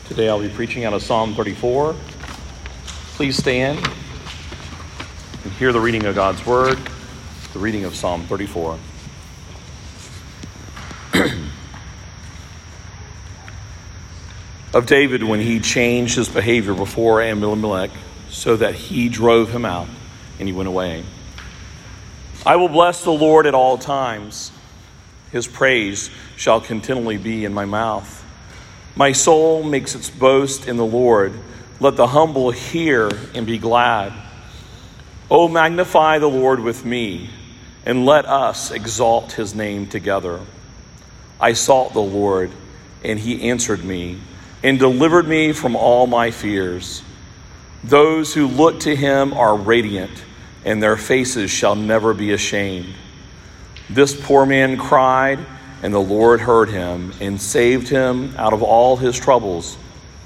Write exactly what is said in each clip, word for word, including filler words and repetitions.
Today I'll be preaching out of Psalm thirty-four. Please stand and hear the reading of God's Word, the reading of Psalm thirty-four. Of David when he changed his behavior before Abimelech so that he drove him out and he went away. I will bless the Lord at all times. His praise shall continually be in my mouth. My soul makes its boast in the Lord. Let the humble hear and be glad. Oh, magnify the Lord with me, and let us exalt his name together. I sought the Lord, and he answered me, and delivered me from all my fears. Those who look to him are radiant, and their faces shall never be ashamed. This poor man cried, and the Lord heard him and saved him out of all his troubles.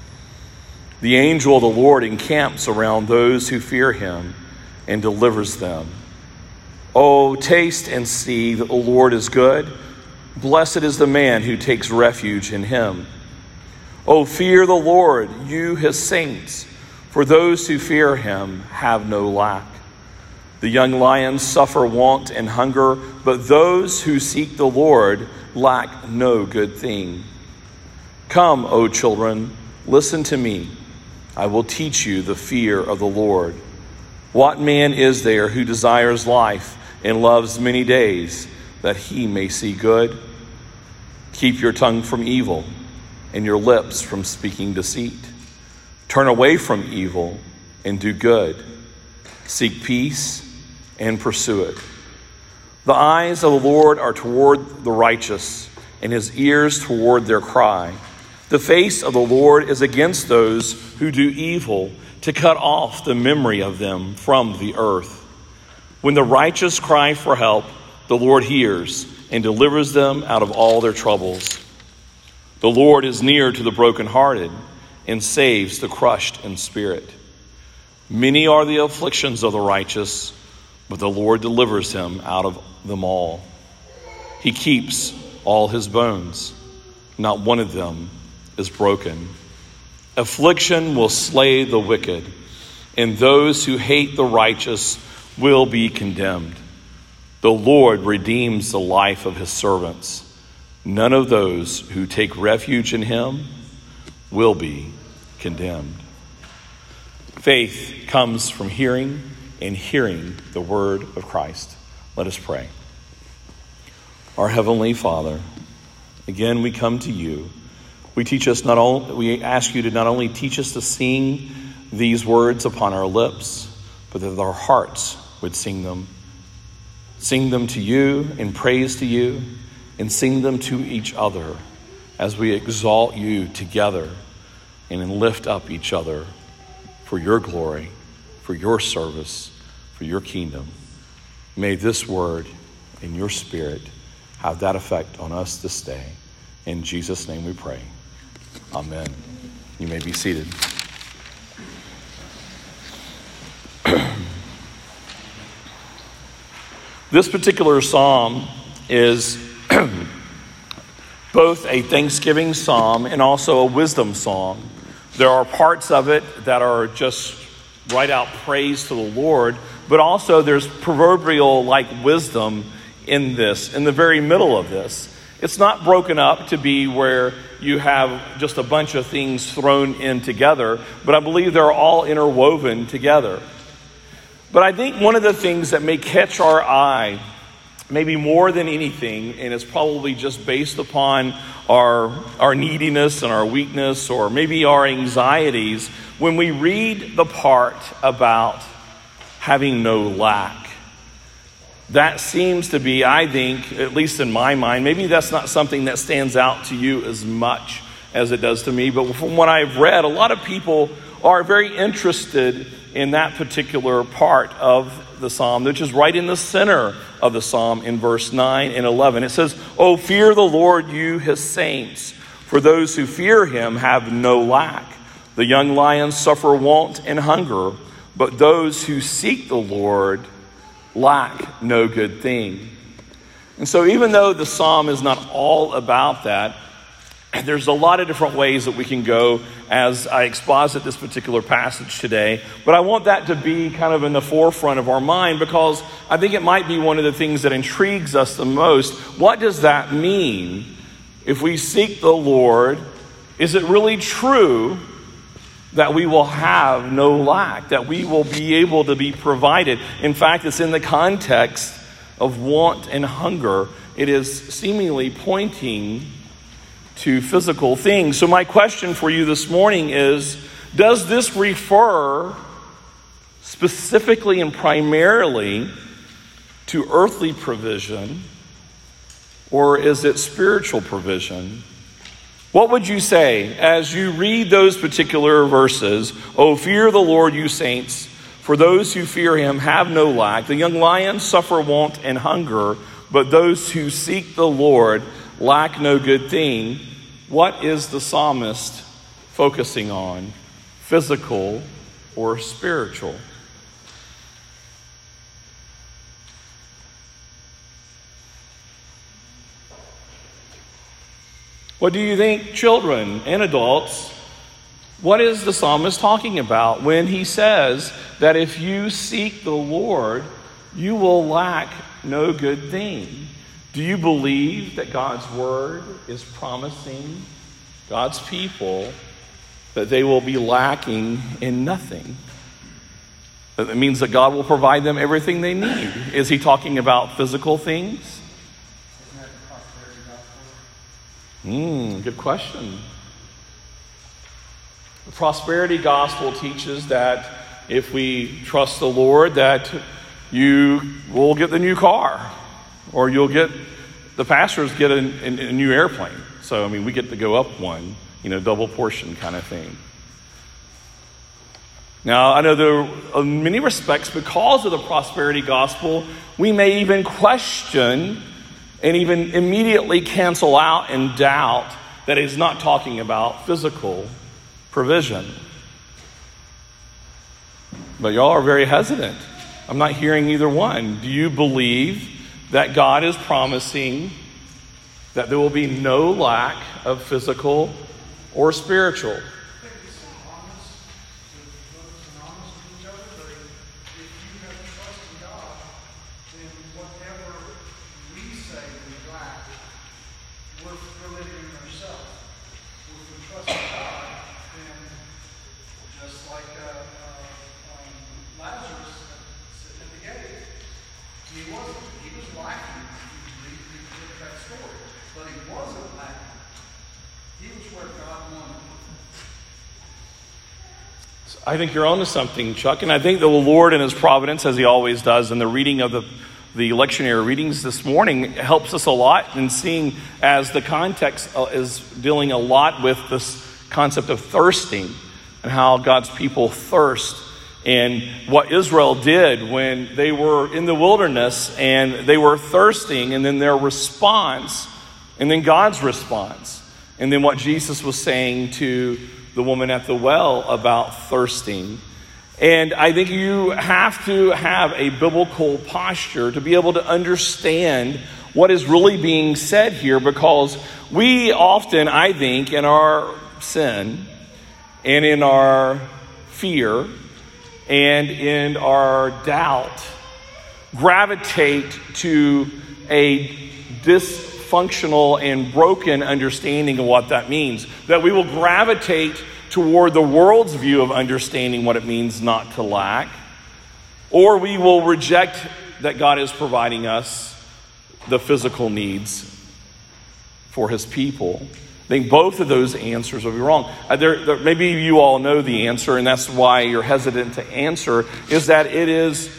The angel of the Lord encamps around those who fear him and delivers them. Oh, taste and see that the Lord is good. Blessed is the man who takes refuge in him. Oh, fear the Lord, you his saints, for those who fear him have no lack. The young lions suffer want and hunger, but those who seek the Lord lack no good thing. Come, O children, listen to me. I will teach you the fear of the Lord. What man is there who desires life and loves many days, that he may see good? Keep your tongue from evil and your lips from speaking deceit. Turn away from evil and do good. Seek peace and pursue it. The eyes of the Lord are toward the righteous, and his ears toward their cry. The face of the Lord is against those who do evil, to cut off the memory of them from the earth. When the righteous cry for help, the Lord hears and delivers them out of all their troubles. The Lord is near to the brokenhearted and saves the crushed in spirit. Many are the afflictions of the righteous, but the Lord delivers him out of them all. He keeps all his bones. Not one of them is broken. Affliction will slay the wicked, and those who hate the righteous will be condemned. The Lord redeems the life of his servants. None of those who take refuge in him will be condemned. Faith comes from hearing, and hearing the word of Christ. Let us pray. Our Heavenly Father, again we come to you. We teach us not only, we ask you to not only teach us to sing these words upon our lips, but that our hearts would sing them. Sing them to you in praise to you, and sing them to each other as we exalt you together and lift up each other for your glory, for your service, for your kingdom. May this word and your spirit have that effect on us this day. In Jesus' name we pray. Amen. You may be seated. This particular psalm is both a thanksgiving psalm and also a wisdom psalm. There are parts of it that are just right out praise to the Lord, but also there's proverbial like wisdom in this, in the very middle of this. It's not broken up to be where you have just a bunch of things thrown in together, but I believe they're all interwoven together. But I think one of the things that may catch our eye, maybe more than anything, and it's probably just based upon our, our neediness and our weakness, or maybe our anxieties, when we read the part about having no lack. That seems to be, I think, at least in my mind, maybe that's not something that stands out to you as much as it does to me, but from what I've read, a lot of people are very interested in that particular part of the psalm, which is right in the center of the psalm in verse nine and eleven. It says, "Oh, fear the Lord, you his saints, for those who fear him have no lack. The young lions suffer want and hunger, but those who seek the Lord lack no good thing." And so even though the psalm is not all about that, There's a lot of different ways that we can go as I exposit this particular passage today, but I want that to be kind of in the forefront of our mind because I think it might be one of the things that intrigues us the most. What does that mean? If we seek the Lord, is it really true that we will have no lack, that we will be able to be provided? In fact, it's in the context of want and hunger. It is seemingly pointing to physical things. So my question for you this morning is, does this refer specifically and primarily to earthly provision, or is it spiritual provision? What would you say as you read those particular verses? Oh, fear the Lord, you saints, for those who fear him have no lack. The young lions suffer want and hunger, but those who seek the Lord lack no good thing. What is the psalmist focusing on? Physical or spiritual? What do you think, children and adults? What is the psalmist talking about when he says that if you seek the Lord, you will lack no good thing? Do you believe that God's word is promising God's people that they will be lacking in nothing? That means that God will provide them everything they need. Is he talking about physical things? Isn't that the prosperity gospel? Hmm, good question. The prosperity gospel teaches that if we trust the Lord, that you will get the new car. Or you'll get, the pastors get a, a, a new airplane. So, I mean, we get to go up one, you know, double portion kind of thing. Now, I know there are, in many respects, because of the prosperity gospel, we may even question and even immediately cancel out and doubt that he's not talking about physical provision. But y'all are very hesitant. I'm not hearing either one. Do you believe that God is promising that there will be no lack of physical or spiritual? I think you're onto something, Chuck, and I think the Lord in his providence, as he always does, in the reading of the, the lectionary readings this morning, helps us a lot in seeing, as the context is dealing a lot with this concept of thirsting and how God's people thirst, and what Israel did when they were in the wilderness and they were thirsting, and then their response, and then God's response, and then what Jesus was saying to the woman at the well about thirsting. And I think you have to have a biblical posture to be able to understand what is really being said here, because we often, I think, in our sin and in our fear and in our doubt, gravitate to a dysfunctional and broken understanding of what that means. That we will gravitate toward the world's view of understanding what it means not to lack, or we will reject that God is providing us the physical needs for his people. I think both of those answers will be wrong. Uh, there, there, maybe you all know the answer, and that's why you're hesitant to answer, is that it is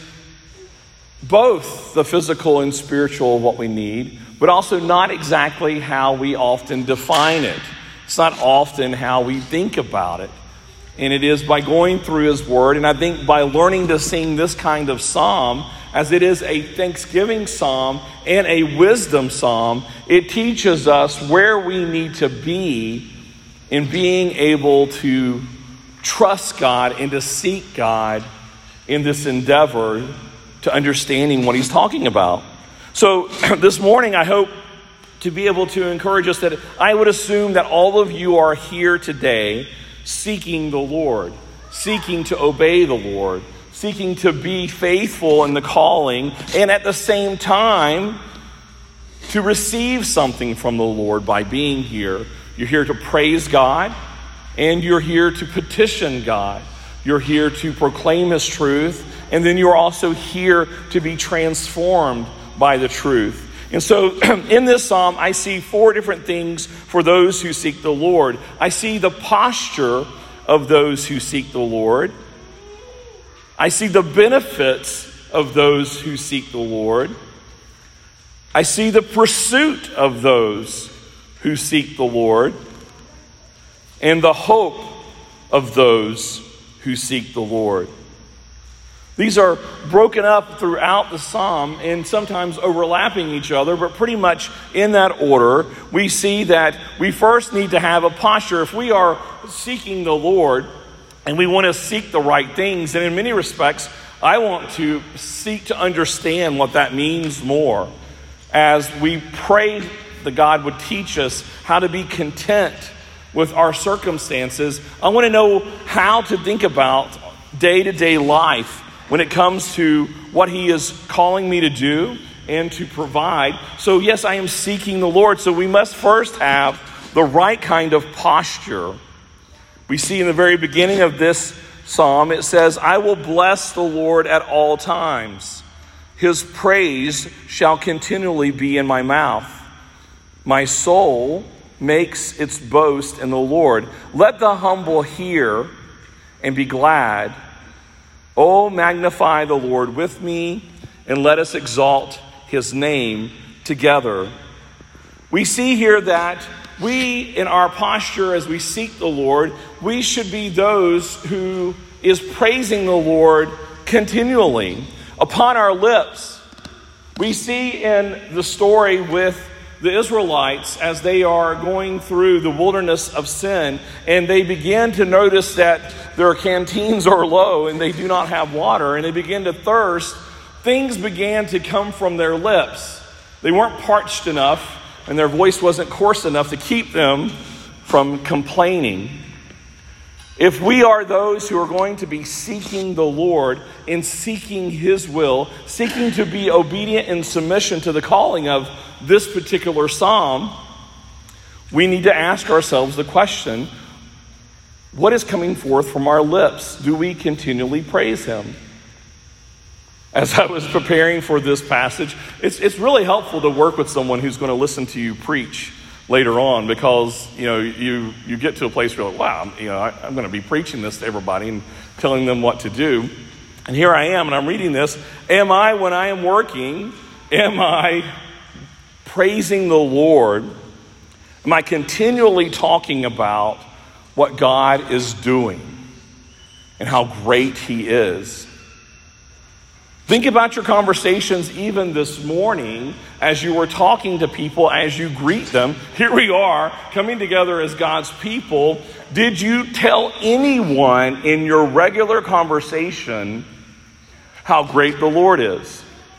both the physical and spiritual of what we need, but also not exactly how we often define it. It's not often how we think about it. And it is by going through his word, and I think by learning to sing this kind of psalm, as it is a thanksgiving psalm and a wisdom psalm, it teaches us where we need to be in being able to trust God and to seek God in this endeavor to understanding what he's talking about. So this morning, I hope to be able to encourage us that I would assume that all of you are here today seeking the Lord, seeking to obey the Lord, seeking to be faithful in the calling, and at the same time to receive something from the Lord by being here. You're here to praise God, and you're here to petition God. You're here to proclaim His truth, and then you're also here to be transformed by the truth. And so in this psalm, I see four different things for those who seek the Lord. I see the posture of those who seek the Lord. I see the benefits of those who seek the Lord. I see the pursuit of those who seek the Lord, and the hope of those who seek the Lord. These are broken up throughout the psalm and sometimes overlapping each other, but pretty much in that order. We see that we first need to have a posture. If we are seeking the Lord and we want to seek the right things, and in many respects, I want to seek to understand what that means more as we pray that God would teach us how to be content with our circumstances. I want to know how to think about day-to-day life when it comes to what He is calling me to do and to provide. So yes, I am seeking the Lord. So we must first have the right kind of posture. We see in the very beginning of this psalm, it says, I will bless the Lord at all times. His praise shall continually be in my mouth. My soul makes its boast in the Lord. Let the humble hear and be glad. Oh, magnify the Lord with me, and let us exalt His name together. We see here that we, in our posture as we seek the Lord, we should be those who is praising the Lord continually upon our lips. We see in the story with the Israelites as they are going through the wilderness of sin, and they begin to notice that their canteens are low and they do not have water, and they begin to thirst. Things began to come from their lips. They weren't parched enough, and their voice wasn't coarse enough to keep them from complaining. If we are those who are going to be seeking the Lord and seeking His will, seeking to be obedient in submission to the calling of this particular psalm, we need to ask ourselves the question, what is coming forth from our lips? Do we continually praise Him? As I was preparing for this passage, it's, it's really helpful to work with someone who's going to listen to you preach later on, because you know you you get to a place where you're like, wow, you know, I, I'm going to be preaching this to everybody and telling them what to do. And here I am, and I'm reading this. Am I, when I am working, am I praising the Lord? Am I continually talking about what God is doing and how great He is? Think about your conversations even this morning as you were talking to people, as you greet them. Here we are coming together as God's people. Did you tell anyone in your regular conversation how great the Lord is?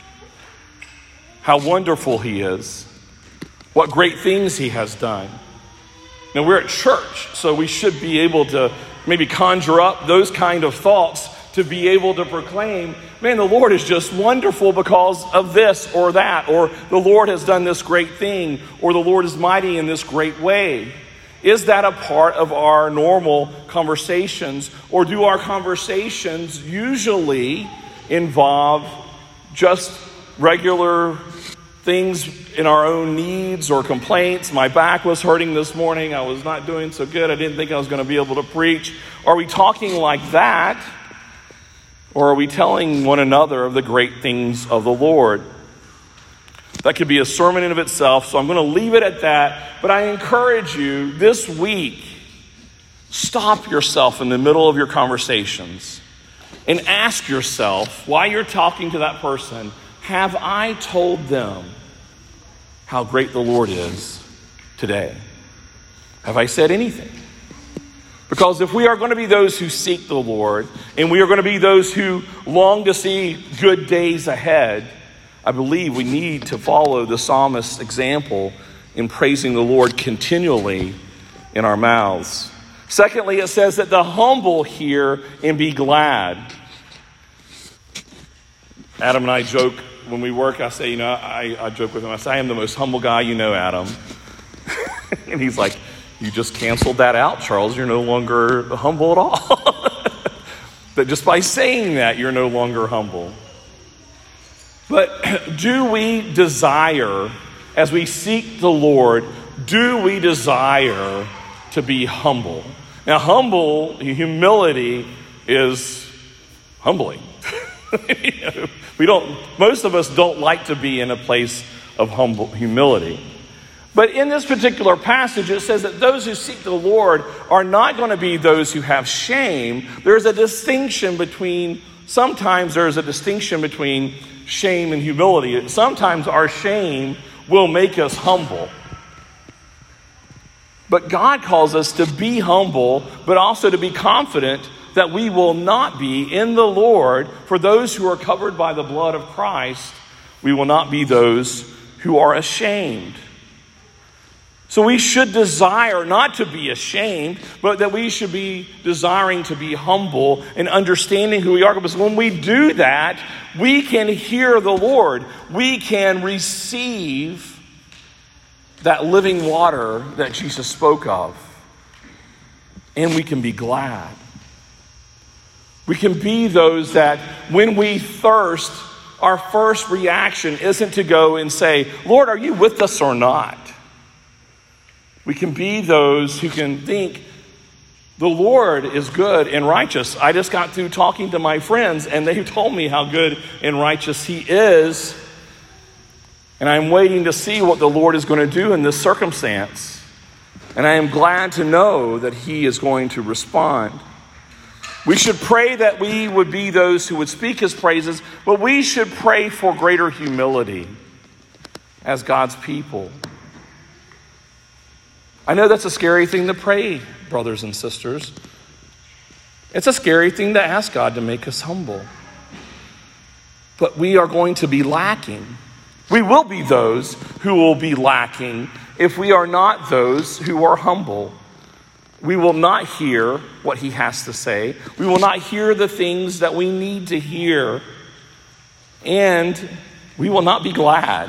How wonderful He is? What great things He has done? Now, we're at church, so we should be able to maybe conjure up those kind of thoughts to be able to proclaim, man, the Lord is just wonderful because of this or that, or the Lord has done this great thing, or the Lord is mighty in this great way. Is that a part of our normal conversations, or do our conversations usually involve just regular things in our own needs or complaints? My back was hurting this morning. I was not doing so good. I didn't think I was going to be able to preach. Are we talking like that? Or are we telling one another of the great things of the Lord? That could be a sermon in of itself, so I'm going to leave it at that. But I encourage you this week, stop yourself in the middle of your conversations and ask yourself, while you're talking to that person, have I told them how great the Lord is today? Have I said anything? Because if we are going to be those who seek the Lord, and we are going to be those who long to see good days ahead, I believe we need to follow the psalmist's example in praising the Lord continually in our mouths. Secondly, it says that the humble hear and be glad. Adam and I joke when we work. I say, you know, I, I joke with him. I say, I am the most humble guy you know, Adam. And he's like, you just canceled that out, Charles. You're no longer humble at all. But just by saying that, you're no longer humble. But do we desire, as we seek the Lord, do we desire to be humble? Now, humble, humility is humbling. You know, we don't, most of us don't like to be in a place of humble humility. But in this particular passage, it says that those who seek the Lord are not going to be those who have shame. There's a distinction between, sometimes there's a distinction between shame and humility. Sometimes our shame will make us humble. But God calls us to be humble, but also to be confident that we will not be in the Lord. For those who are covered by the blood of Christ, we will not be those who are ashamed. So we should desire not to be ashamed, but that we should be desiring to be humble and understanding who we are. Because when we do that, we can hear the Lord. We can receive that living water that Jesus spoke of. And we can be glad. We can be those that when we thirst, our first reaction isn't to go and say, Lord, are you with us or not? We can be those who can think, the Lord is good and righteous. I just got through talking to my friends and they told me how good and righteous he is. And I'm waiting to see what the Lord is going to do in this circumstance. And I am glad to know that he is going to respond. We should pray that we would be those who would speak his praises, but we should pray for greater humility as God's people. I know that's a scary thing to pray, brothers and sisters. It's a scary thing to ask God to make us humble. But we are going to be lacking. We will be those who will be lacking if we are not those who are humble. We will not hear what he has to say. We will not hear the things that we need to hear. And we will not be glad.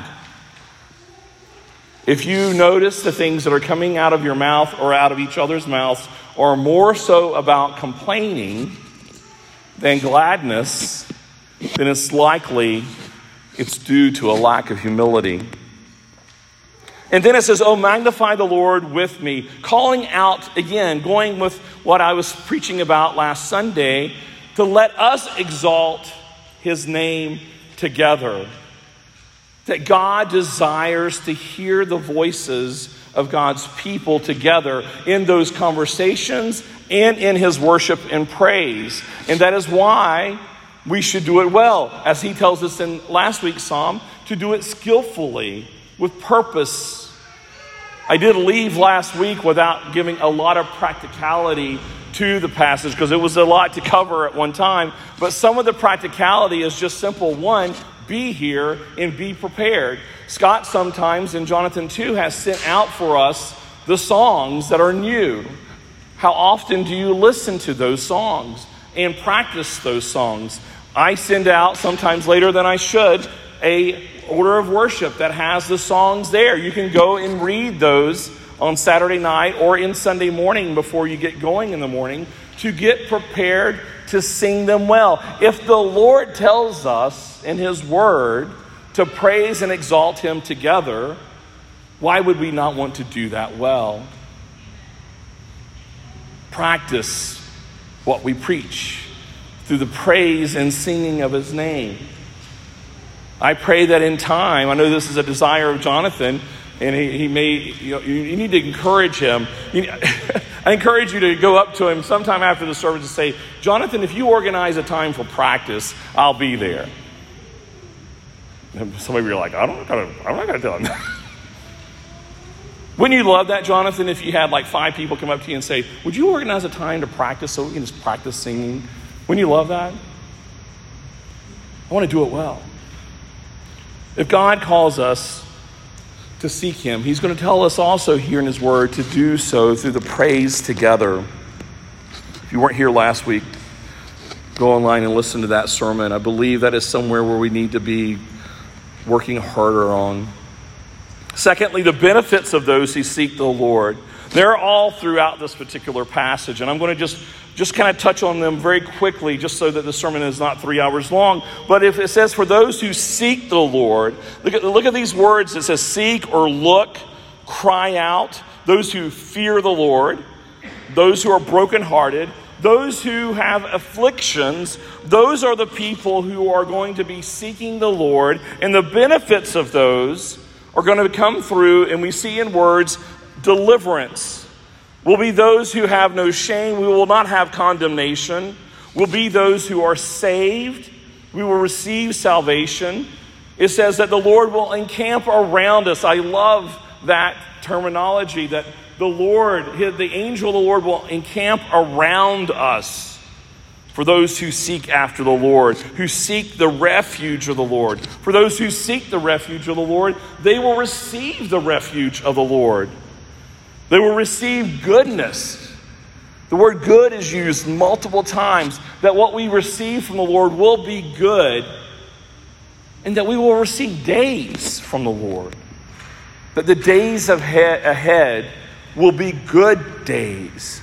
If you notice the things that are coming out of your mouth or out of each other's mouths are more so about complaining than gladness, then it's likely it's due to a lack of humility. And then it says, oh, magnify the Lord with me. Calling out, again, going with what I was preaching about last Sunday, to let us exalt his name together. That God desires to hear the voices of God's people together in those conversations and in his worship and praise. And that is why we should do it well. As he tells us in last week's psalm, to do it skillfully, with purpose. I did leave last week without giving a lot of practicality to the passage because it was a lot to cover at one time. But some of the practicality is just simple. One, be here and be prepared. Scott sometimes, and Jonathan too, has sent out for us the songs that are new. How often do you listen to those songs and practice those songs? I send out, sometimes later than I should, a order of worship that has the songs there. You can go and read those on Saturday night or in Sunday morning before you get going in the morning to get prepared to sing them well. If the Lord tells us in his word to praise and exalt him together, why would we not want to do that well? Practice what we preach through the praise and singing of his name. I pray that in time, I know this is a desire of Jonathan, and he, he may, you know, you, you need to encourage him. You, I encourage you to go up to him sometime after the service and say, Jonathan, if you organize a time for practice, I'll be there. And some of you are like, I don't gotta, I'm not going to tell him that. Wouldn't you love that, Jonathan, if you had like five people come up to you and say, would you organize a time to practice so we can just practice singing? Wouldn't you love that? I want to do it well. If God calls us to seek him. He's going to tell us also here in his word to do so through the praise together. If you weren't here last week, go online and listen to that sermon. I believe that is somewhere where we need to be working harder on. Secondly, the benefits of those who seek the Lord. They're all throughout this particular passage, and I'm going to just, just kind of touch on them very quickly just so that the sermon is not three hours long. But if it says, for those who seek the Lord, look at, look at these words. It says seek or look, cry out, those who fear the Lord, those who are brokenhearted, those who have afflictions, those are the people who are going to be seeking the Lord, and the benefits of those are going to come through, and we see in words, deliverance. Will be those who have no shame. We will not have condemnation. Will be those who are saved. We will receive salvation. It says that the Lord will encamp around us. I love that terminology, that the Lord, the angel of the Lord will encamp around us. For those who seek after the Lord, who seek the refuge of the Lord. For those who seek the refuge of the Lord, they will receive the refuge of the Lord. They will receive goodness. The word good is used multiple times, that what we receive from the Lord will be good, and that we will receive days from the Lord. That the days ahead will be good days.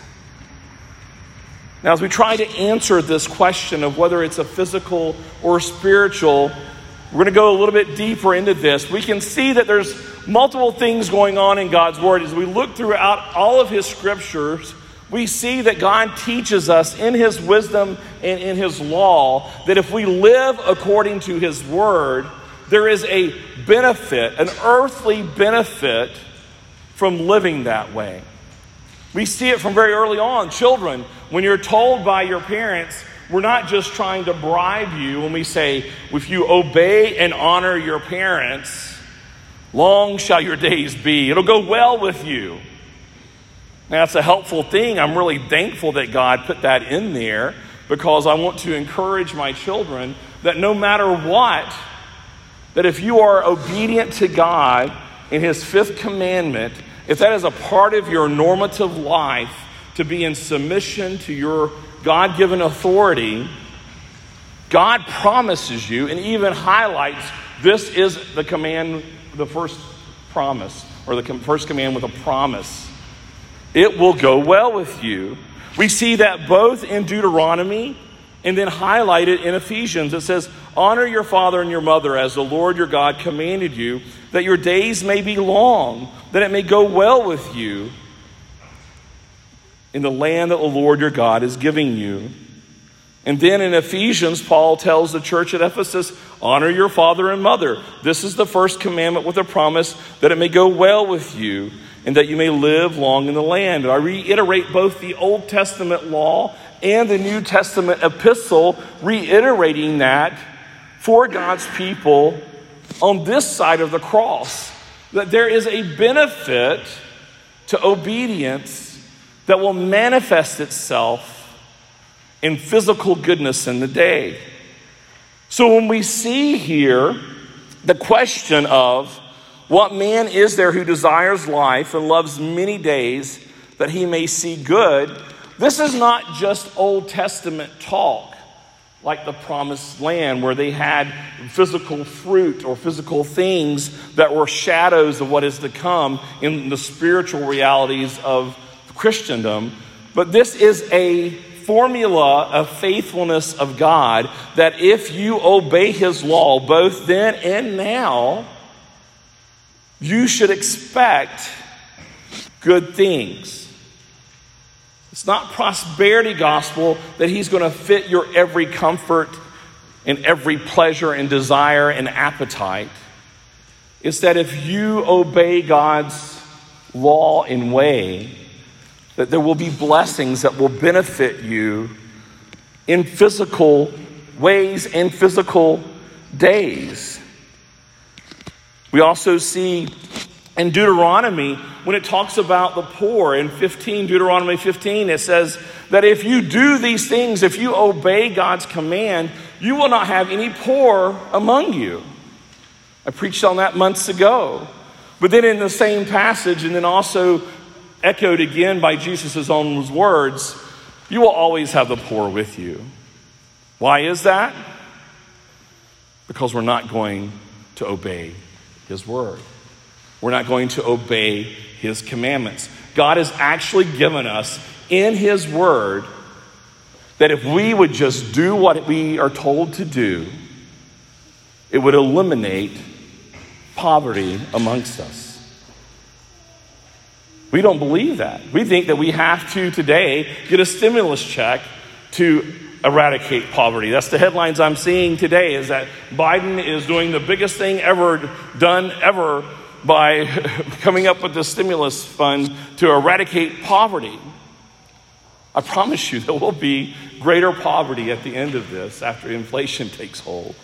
Now, as we try to answer this question of whether it's a physical or spiritual, we're going to go a little bit deeper into this. We can see that there's multiple things going on in God's word. As we look throughout all of his scriptures, we see that God teaches us in his wisdom and in his law that if we live according to his word, there is a benefit, an earthly benefit from living that way. We see it from very early on. Children, when you're told by your parents, we're not just trying to bribe you when we say, if you obey and honor your parents, long shall your days be. It'll go well with you. Now, that's a helpful thing. I'm really thankful that God put that in there, because I want to encourage my children that no matter what, that if you are obedient to God in his fifth commandment, if that is a part of your normative life, to be in submission to your God-given authority, God promises you and even highlights this is the command, the first promise, or the first command with a promise. It will go well with you. We see that both in Deuteronomy and then highlighted in Ephesians. It says, honor your father and your mother as the Lord your God commanded you, that your days may be long, that it may go well with you in the land that the Lord your God is giving you. And then in Ephesians, Paul tells the church at Ephesus, honor your father and mother. This is the first commandment with a promise that it may go well with you and that you may live long in the land. And I reiterate both the Old Testament law and the New Testament epistle, reiterating that for God's people on this side of the cross, that there is a benefit to obedience that will manifest itself in physical goodness in the day. So when we see here the question of what man is there who desires life and loves many days that he may see good, this is not just Old Testament talk like the promised land where they had physical fruit or physical things that were shadows of what is to come in the spiritual realities of Christendom. But this is a formula of faithfulness of God, that if you obey his law both then and now, you should expect good things. It's not prosperity gospel that he's going to fit your every comfort and every pleasure and desire and appetite. It's that if you obey God's law and way, that there will be blessings that will benefit you in physical ways and physical days. We also see in Deuteronomy, when it talks about the poor, in fifteen, Deuteronomy fifteen, it says that if you do these things, if you obey God's command, you will not have any poor among you. I preached on that months ago. But then in the same passage, and then also echoed again by Jesus' own words, you will always have the poor with you. Why is that? Because we're not going to obey his word. We're not going to obey his commandments. God has actually given us in his word that if we would just do what we are told to do, it would eliminate poverty amongst us. We don't believe that. We think that we have to today get a stimulus check to eradicate poverty. That's the headlines I'm seeing today, is that Biden is doing the biggest thing ever done ever by coming up with the stimulus fund to eradicate poverty. I promise you there will be greater poverty at the end of this after inflation takes hold.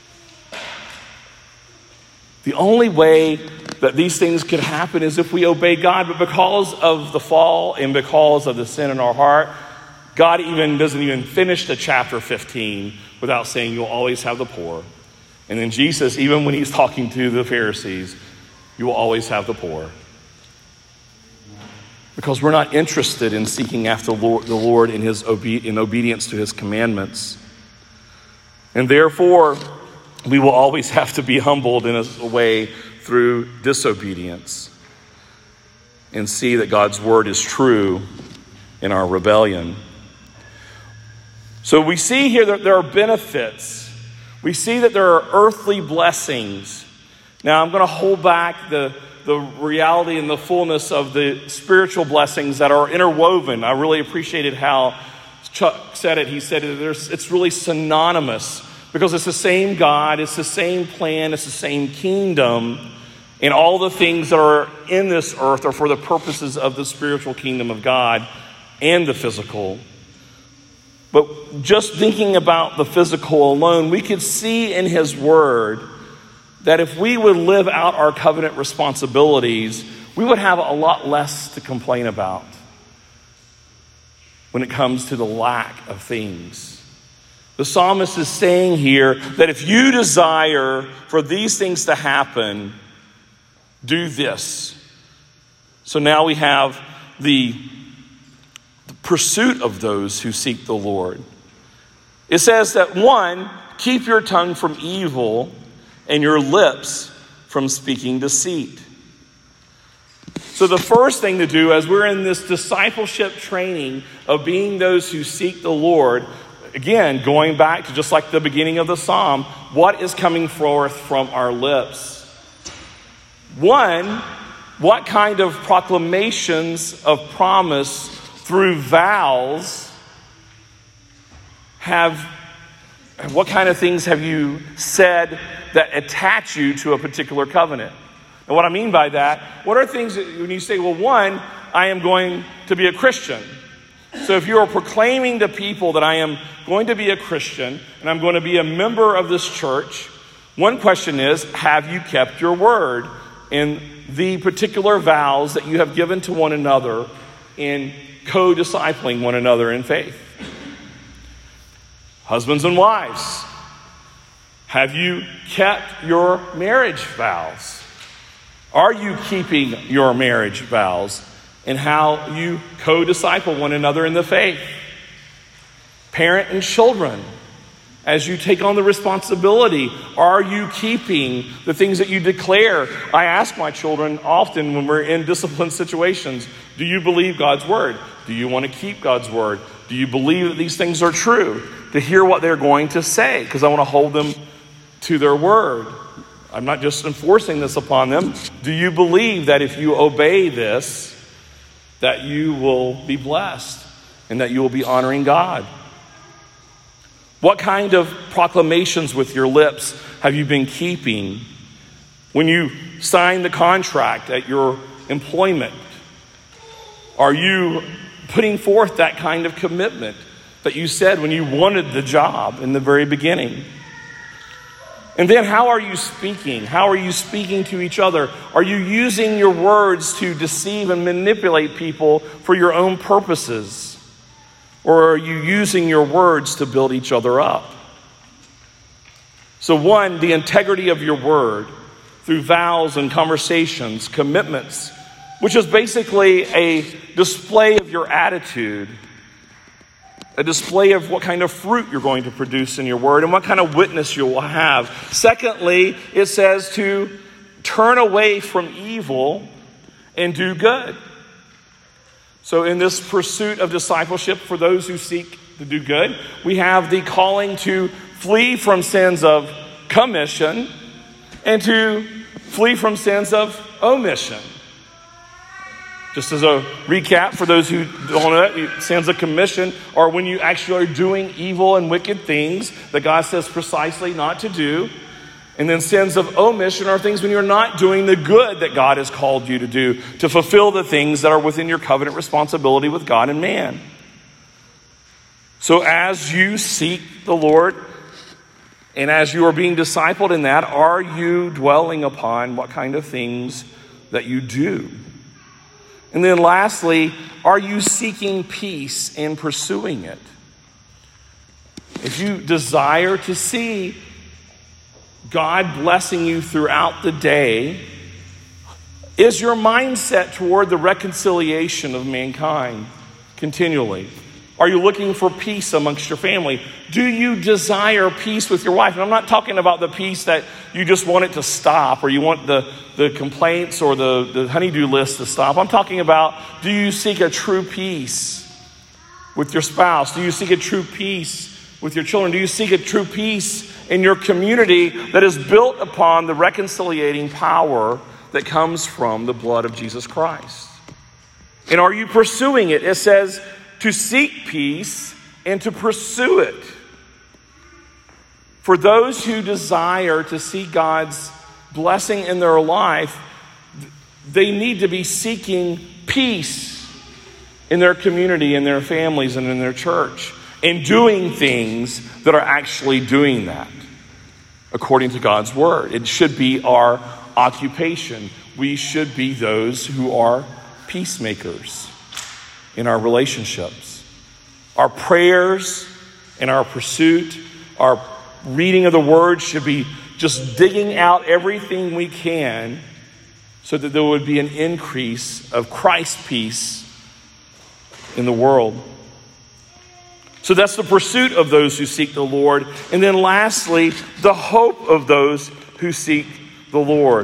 The only way that these things could happen is if we obey God, but because of the fall and because of the sin in our heart, God even doesn't even finish the chapter fifteen without saying you'll always have the poor. And then Jesus, even when he's talking to the Pharisees, you will always have the poor. Because we're not interested in seeking after the Lord in his obe- in obedience to his commandments. And therefore, we will always have to be humbled in a way through disobedience and see that God's word is true in our rebellion. So we see here that there are benefits. We see that there are earthly blessings. Now I'm going to hold back the, the reality and the fullness of the spiritual blessings that are interwoven. I really appreciated how Chuck said it. He said there's, it's really synonymous because it's the same God, it's the same plan, it's the same kingdom. And all the things that are in this earth are for the purposes of the spiritual kingdom of God and the physical. But just thinking about the physical alone, we could see in his word that if we would live out our covenant responsibilities, we would have a lot less to complain about when it comes to the lack of things. The psalmist is saying here that if you desire for these things to happen, do this. So now we have the, the pursuit of those who seek the Lord. It says that one, keep your tongue from evil and your lips from speaking deceit. So the first thing to do as we're in this discipleship training of being those who seek the Lord, again, going back to just like the beginning of the psalm, what is coming forth from our lips? One, what kind of proclamations of promise through vows have, what kind of things have you said that attach you to a particular covenant? And what I mean by that, what are things that when you say, well, one, I am going to be a Christian. So if you are proclaiming to people that I am going to be a Christian and I'm going to be a member of this church, one question is, have you kept your word in the particular vows that you have given to one another in co-discipling one another in faith? Husbands and wives, have you kept your marriage vows? Are you keeping your marriage vows in how you co-disciple one another in the faith? Parent and children, as you take on the responsibility, are you keeping the things that you declare? I ask my children often when we're in disciplined situations, do you believe God's word? Do you want to keep God's word? Do you believe that these things are true? To hear what they're going to say, because I want to hold them to their word. I'm not just enforcing this upon them. Do you believe that if you obey this, that you will be blessed and that you will be honoring God? What kind of proclamations with your lips have you been keeping when you sign the contract at your employment? Are you putting forth that kind of commitment that you said when you wanted the job in the very beginning? And then how are you speaking? How are you speaking to each other? Are you using your words to deceive and manipulate people for your own purposes? Or are you using your words to build each other up? So one, the integrity of your word. through vows and conversations, commitments, which is basically a display of your attitude, a display of what kind of fruit you're going to produce in your word and what kind of witness you will have. Secondly, it says to turn away from evil and do good. So in this pursuit of discipleship for those who seek to do good, we have the calling to flee from sins of commission and to flee from sins of omission. Just as a recap for those who don't know that, sins of commission are when you actually are doing evil and wicked things that God says precisely not to do. And then sins of omission are things when you're not doing the good that God has called you to do, to fulfill the things that are within your covenant responsibility with God and man. So as you seek the Lord, and as you are being discipled in that, are you dwelling upon what kind of things that you do? And then lastly, are you seeking peace and pursuing it? If you desire to see God blessing you throughout the day, is your mindset toward the reconciliation of mankind continually? Are you looking for peace amongst your family? Do you desire peace with your wife? And I'm not talking about the peace that you just want it to stop, or you want the, the complaints or the, the honey-do list to stop. I'm talking about, do you seek a true peace with your spouse? Do you seek a true peace with your children? Do you seek a true peace in your community that is built upon the reconciliating power that comes from the blood of Jesus Christ? And are you pursuing it? It says to seek peace and to pursue it. For those who desire to see God's blessing in their life, they need to be seeking peace in their community, in their families, and in their church, and doing things that are actually doing that according to God's word. It should be our occupation. We should be those who are peacemakers in our relationships. Our prayers and our pursuit, our reading of the word should be just digging out everything we can so that there would be an increase of Christ's peace in the world. So that's the pursuit of those who seek the Lord. And then lastly, the hope of those who seek the Lord.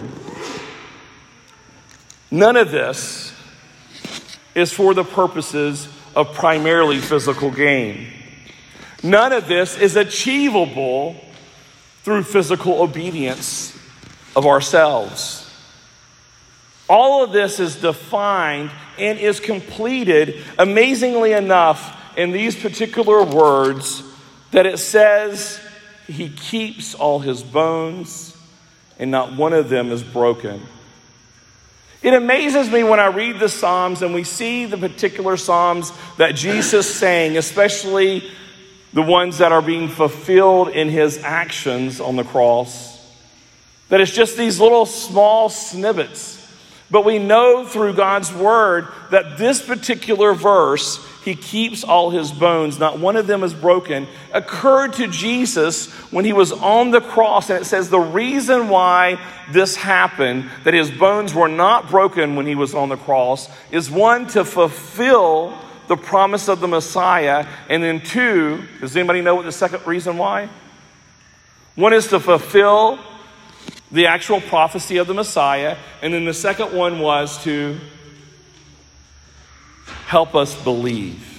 None of this is for the purposes of primarily physical gain. None of this is achievable through physical obedience of ourselves. All of this is defined and is completed, amazingly enough, in these particular words that it says he keeps all his bones and not one of them is broken. It amazes me when I read the Psalms and we see the particular Psalms that Jesus sang, especially the ones that are being fulfilled in his actions on the cross, that it's just these little small snippets. But we know through God's word that this particular verse, he keeps all his bones, not one of them is broken, occurred to Jesus when he was on the cross. And it says the reason why this happened, that his bones were not broken when he was on the cross, is one, to fulfill the promise of the Messiah. And then two, does anybody know what the second reason why? One is to fulfill the actual prophecy of the Messiah. And then the second one was to help us believe.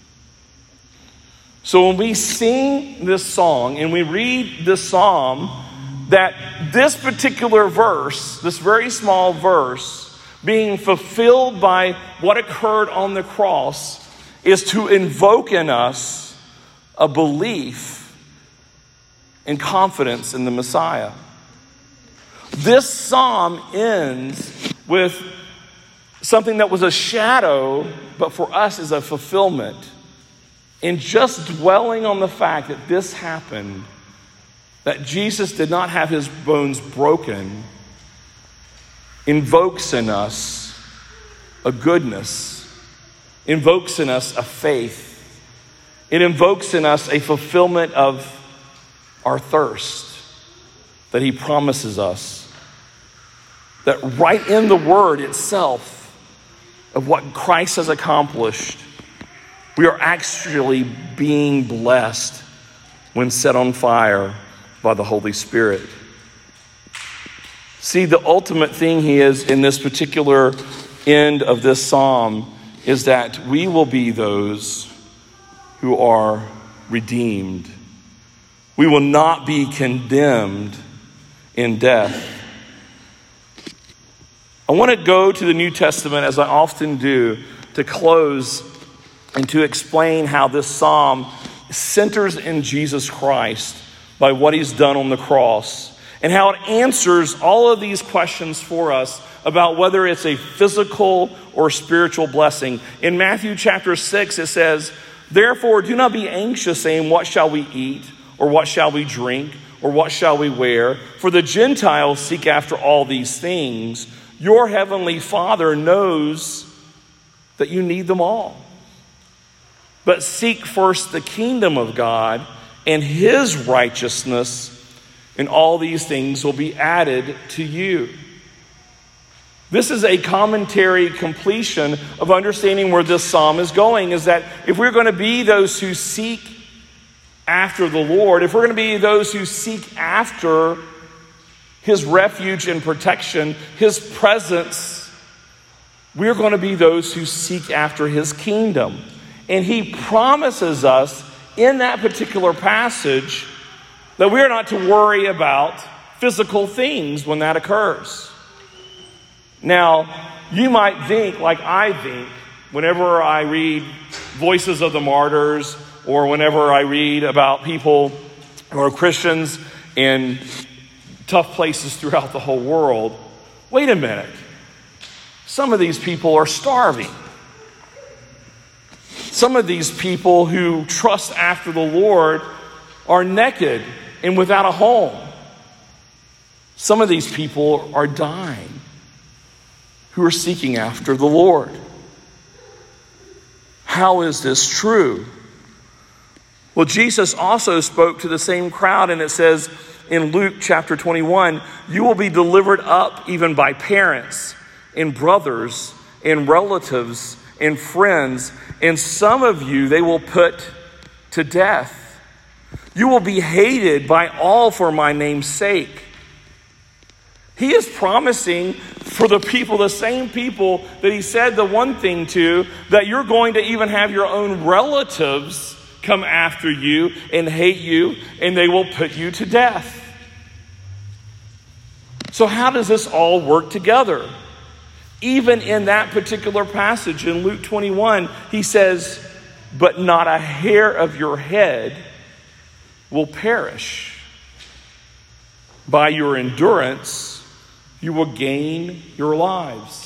So when we sing this song and we read this psalm, that this particular verse, this very small verse, being fulfilled by what occurred on the cross, is to invoke in us a belief and confidence in the Messiah. This psalm ends with something that was a shadow, but for us is a fulfillment. And just dwelling on the fact that this happened, that Jesus did not have his bones broken, invokes in us a goodness, invokes in us a faith. It invokes in us a fulfillment of our thirst that he promises us that right in the word itself of what Christ has accomplished, we are actually being blessed when set on fire by the Holy Spirit. See, the ultimate thing he is in this particular end of this psalm is that we will be those who are redeemed. We will not be condemned in death. I want to go to the New Testament, as I often do, to close and to explain how this psalm centers in Jesus Christ by what he's done on the cross, and how it answers all of these questions for us about whether it's a physical or spiritual blessing. In Matthew chapter six, it says, "Therefore, do not be anxious, saying, 'What shall we eat? Or what shall we drink? Or what shall we wear? For the Gentiles seek after all these things. Your heavenly Father knows that you need them all. But seek first the kingdom of God and his righteousness, and all these things will be added to you.'" This is a commentary completion of understanding where this psalm is going, is that if we're going to be those who seek after the Lord, if we're going to be those who seek after his refuge and protection, his presence, we're going to be those who seek after his kingdom. And he promises us in that particular passage that we're not to worry about physical things when that occurs. Now, you might think, like I think, whenever I read Voices of the Martyrs, or whenever I read about people who are Christians in tough places throughout the whole world, wait a minute. Some of these people are starving. Some of these people who trust after the Lord are naked and without a home. Some of these people are dying who are seeking after the Lord. How is this true? Well, Jesus also spoke to the same crowd, and it says in Luke chapter twenty-one, "You will be delivered up even by parents and brothers and relatives and friends, and some of you they will put to death. You will be hated by all for my name's sake." He is promising for the people, the same people that he said the one thing to, that you're going to even have your own relatives come after you and hate you, and they will put you to death. So how does this all work together? Even in that particular passage in Luke twenty-one, he says, "But not a hair of your head will perish. By your endurance, you will gain your lives."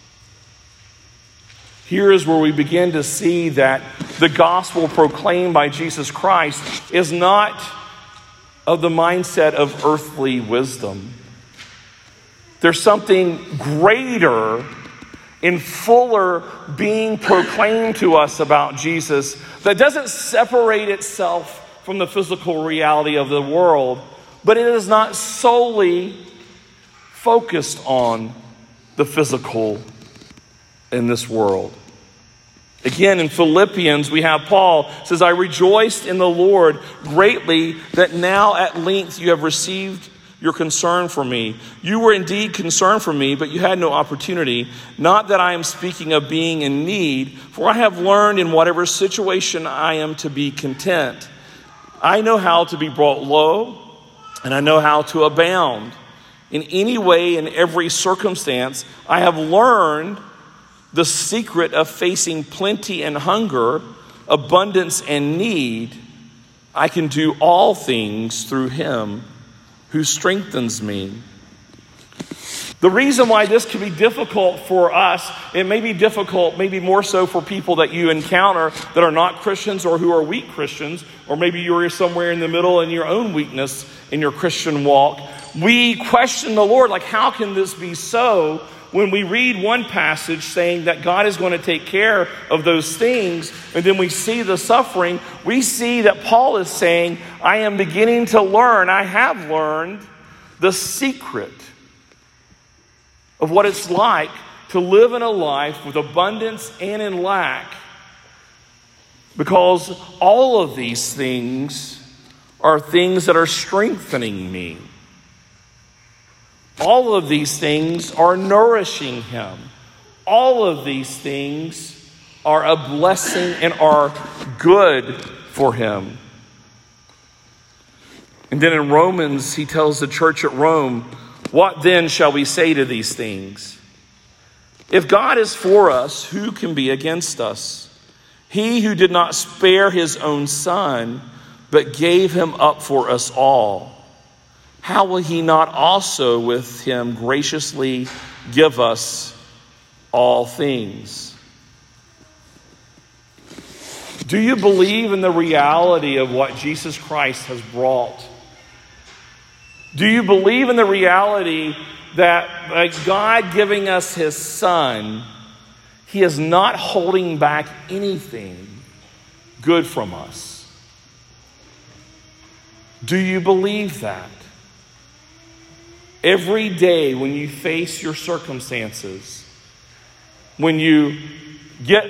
Here is where we begin to see that the gospel proclaimed by Jesus Christ is not of the mindset of earthly wisdom. There's something greater and fuller being proclaimed to us about Jesus that doesn't separate itself from the physical reality of the world, but it is not solely focused on the physical in this world. Again, in Philippians, we have Paul says, "I rejoiced in the Lord greatly that now at length you have received your concern for me. You were indeed concerned for me, but you had no opportunity. Not that I am speaking of being in need, for I have learned in whatever situation I am to be content. I know how to be brought low, and I know how to abound. In any way, in every circumstance, I have learned the secret of facing plenty and hunger, abundance and need. I can do all things through him who strengthens me." The reason why this can be difficult for us, it may be difficult, maybe more so for people that you encounter that are not Christians or who are weak Christians, or maybe you're somewhere in the middle in your own weakness in your Christian walk. We question the Lord, like, how can this be so? When we read one passage saying that God is going to take care of those things, and then we see the suffering, we see that Paul is saying, I am beginning to learn, I have learned the secret of what it's like to live in a life with abundance and in lack, because all of these things are things that are strengthening me. All of these things are nourishing him. All of these things are a blessing and are good for him. And then in Romans, he tells the church at Rome, what then shall we say to these things? If God is for us, who can be against us? He who did not spare his own son, but gave him up for us all, how will he not also with him graciously give us all things? Do you believe in the reality of what Jesus Christ has brought? Do you believe in the reality that by God giving us his son, he is not holding back anything good from us? Do you believe that? Every day when you face your circumstances, when you get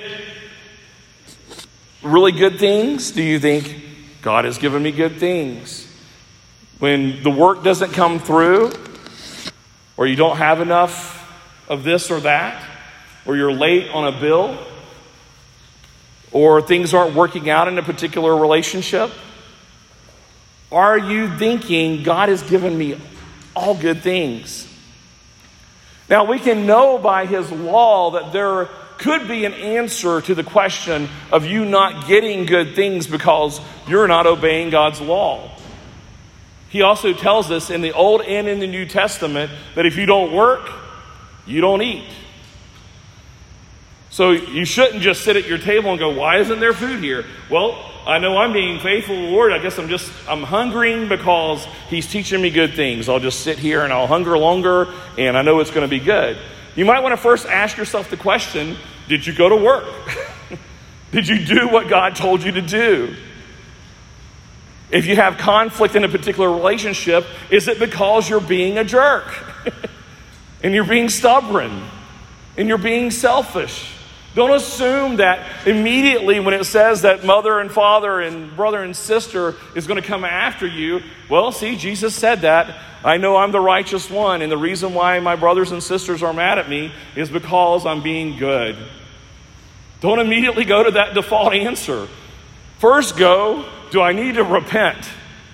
really good things, do you think, God has given me good things? When the work doesn't come through, or you don't have enough of this or that, or you're late on a bill, or things aren't working out in a particular relationship, are you thinking, God has given me all good things? Now, we can know by his law that there could be an answer to the question of you not getting good things because you're not obeying God's law. He also tells us in the Old and in the New Testament that if you don't work, you don't eat. So you shouldn't just sit at your table and go, why isn't there food here? Well, I know I'm being faithful to the Lord. I guess I'm just, I'm hungering because he's teaching me good things. I'll just sit here and I'll hunger longer and I know it's going to be good. You might want to first ask yourself the question, did you go to work? Did you do what God told you to do? If you have conflict in a particular relationship, is it because you're being a jerk? And you're being stubborn? And you're being selfish? Don't assume that immediately when it says that mother and father and brother and sister is going to come after you. Well, see, Jesus said that. I know I'm the righteous one, and the reason why my brothers and sisters are mad at me is because I'm being good. Don't immediately go to that default answer. First go, do I need to repent?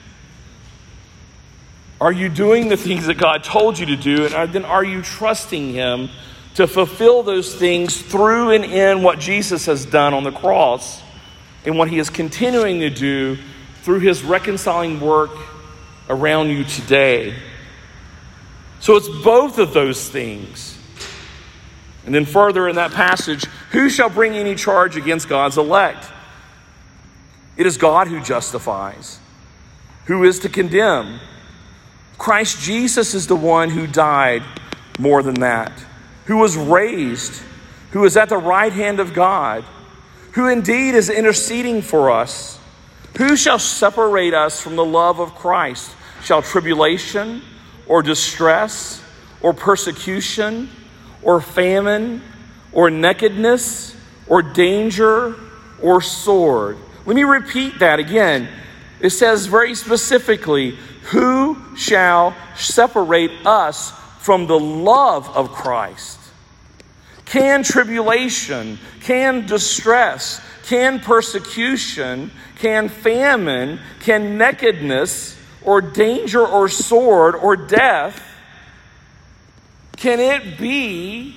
Are you doing the things that God told you to do? And then are you trusting him to fulfill those things through and in what Jesus has done on the cross and what he is continuing to do through his reconciling work around you today? So it's both of those things. And then further in that passage, who shall bring any charge against God's elect? It is God who justifies. Who is to condemn? Christ Jesus is the one who died, more than that, who was raised, who is at the right hand of God, who indeed is interceding for us. Who shall separate us from the love of Christ? Shall tribulation or distress or persecution or famine or nakedness or danger or sword? Let me repeat that again. It says very specifically, who shall separate us from the love of Christ? Can tribulation, can distress, can persecution, can famine, can nakedness, or danger, or sword, or death, can it be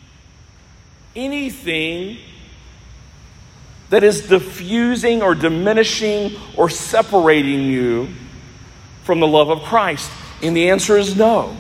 anything that is diffusing or diminishing or separating you from the love of Christ? And the answer is no.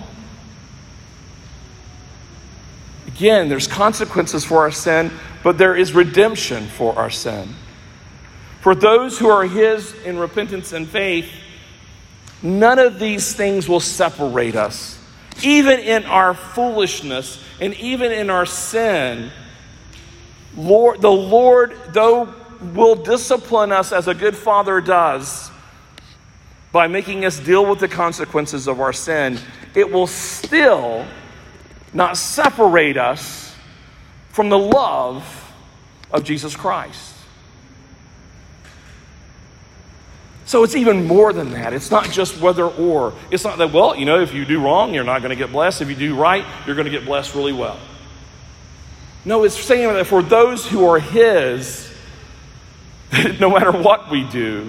Again, there's consequences for our sin, but there is redemption for our sin. For those who are his in repentance and faith, none of these things will separate us. Even in our foolishness and even in our sin, Lord, the Lord, though, will discipline us as a good father does by making us deal with the consequences of our sin. It will still not separate us from the love of Jesus Christ. So it's even more than that. It's not just whether or. It's not that, well, you know, if you do wrong, you're not going to get blessed. If you do right, you're going to get blessed really well. No, it's saying that for those who are his, no matter what we do,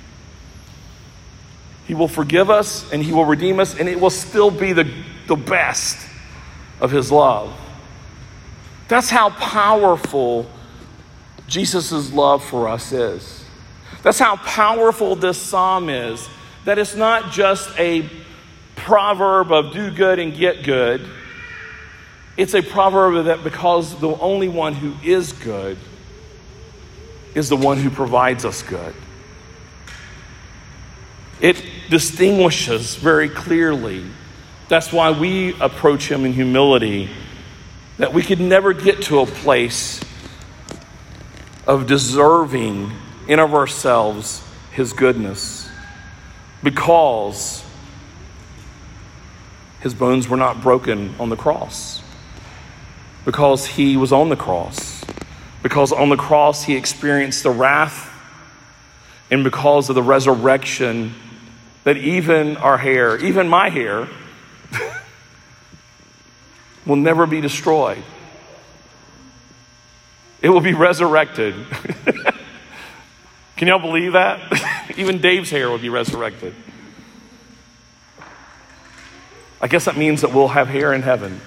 he will forgive us and he will redeem us, and it will still be the, the best of his love. That's how powerful Jesus' love for us is. That's how powerful this psalm is. That it's not just a proverb of do good and get good. It's a proverb that because the only one who is good is the one who provides us good. It distinguishes very clearly. That's why we approach him in humility, that we could never get to a place of deserving in of ourselves his goodness, because his bones were not broken on the cross, because he was on the cross, because on the cross he experienced the wrath, and because of the resurrection, that even our hair, even my hair, will never be destroyed. It will be resurrected. Can y'all believe that? Even Dave's hair will be resurrected. I guess that means that we'll have hair in heaven.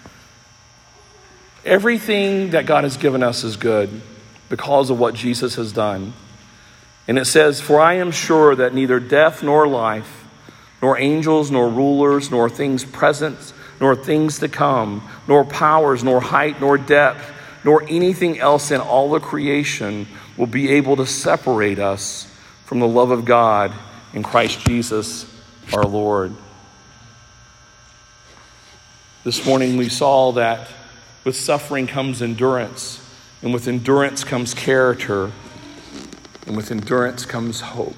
Everything that God has given us is good because of what Jesus has done. And it says, for I am sure that neither death nor life, nor angels, nor rulers, nor things present, nor things to come, nor powers, nor height, nor depth, nor anything else in all of creation will be able to separate us from the love of God in Christ Jesus our Lord. This morning we saw that with suffering comes endurance, and with endurance comes character, and with endurance comes hope.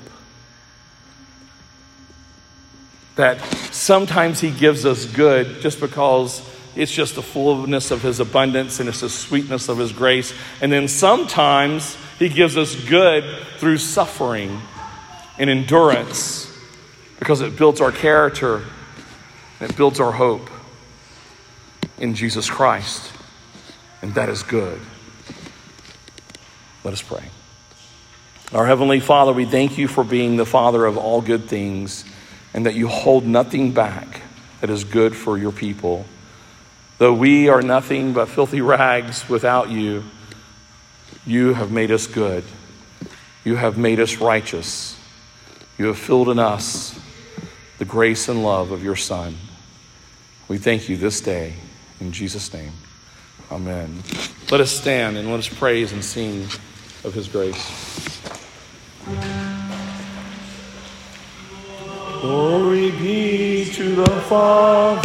That sometimes he gives us good just because it's just the fullness of his abundance and it's the sweetness of his grace. And then sometimes he gives us good through suffering and endurance because it builds our character and it builds our hope in Jesus Christ. And that is good. Let us pray. Our Heavenly Father, we thank you for being the Father of all good things, and that you hold nothing back that is good for your people. Though we are nothing but filthy rags without you, you have made us good. You have made us righteous. You have filled in us the grace and love of your Son. We thank you this day. In Jesus' name, amen. Let us stand and let us praise and sing of his grace. Glory be to the Father.